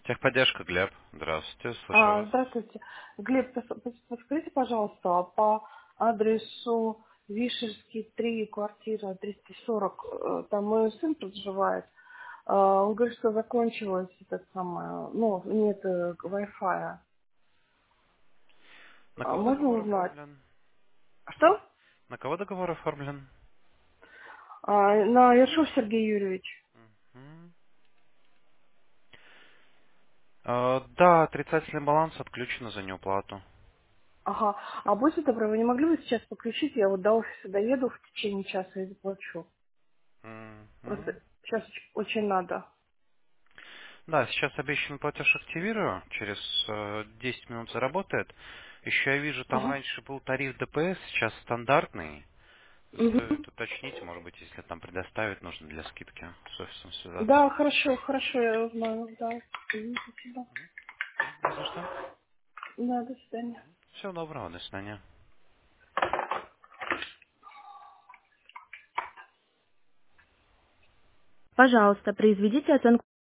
Техподдержка, Глеб. Здравствуйте, слушаю вас. Здравствуйте. Глеб, подскажите, пожалуйста, по адресу Вишерский, 3, квартира 240, там мой сын проживает. Он говорит, что закончилось это самое, ну, нет Wi-Fi. На кого Можно договор узнать? оформлен? Что? На кого договор оформлен? На Ершов Сергей Юрьевич. М. Да, отрицательный баланс отключен за неуплату. Ага. А будьте добры, вы не могли бы сейчас подключить? Я вот до офиса доеду в течение часа и заплачу. Мгм. Просто сейчас очень надо. Да, сейчас обещанный платеж активирую, через 10 минут заработает. Еще я вижу, там Ага. раньше был тариф ДПС, сейчас стандартный. Мгм. Стоит уточнить, может быть, если там предоставить, нужно для скидки с офисом связаться. Да, хорошо, хорошо, я узнаю, да. Спасибо. Не за что. Да, до свидания. Всего доброго, до свидания. Пожалуйста, произведите оценку